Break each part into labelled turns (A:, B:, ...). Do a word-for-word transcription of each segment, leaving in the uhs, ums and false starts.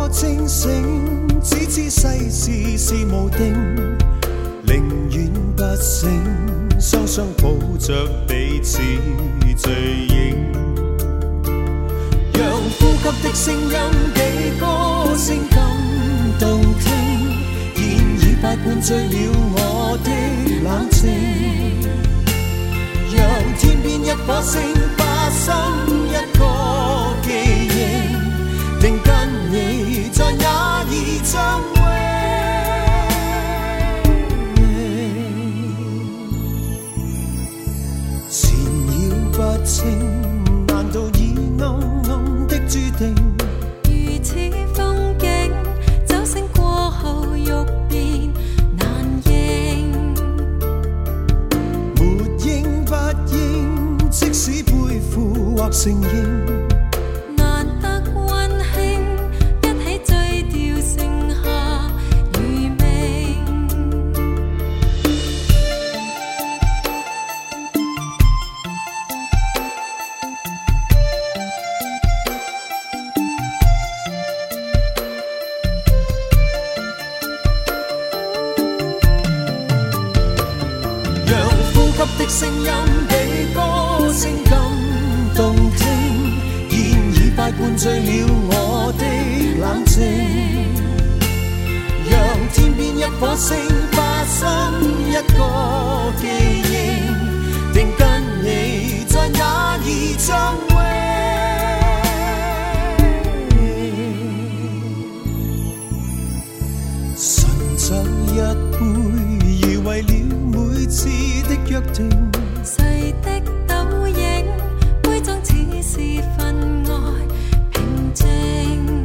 A: 清醒，只知世事是无定，宁愿不醒，双双抱着彼此醉影。让呼吸的声音比歌聲更動聽，現已不灌醉了我的冷靜。讓天邊一顆星化生一個記憶，定跟你在那兒相會。纏繞不清，難道已暗暗的注定？
B: 如此風景，酒醒過後欲辨難認。
A: 沒應不應，即使背負或承認。
B: 難得溫馨，一起醉掉剩下餘味。
A: 讓呼吸的聲音比歌聲更動聽，現已快灌醉了我的冷靜。讓天邊一顆星化生一個記憶，定跟你在那兒相會。純酒一杯，而為了每次的約定。
B: 誰的倒影，杯中似是分愛平靜。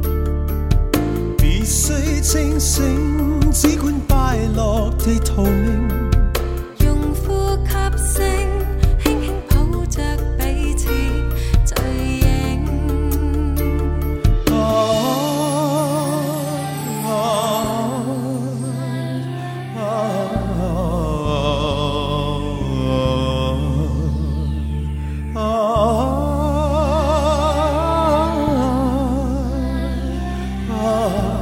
A: 必須清醒，只管快樂地逃命。
B: 用呼吸聲，輕輕抱着彼此醉影。
A: 啊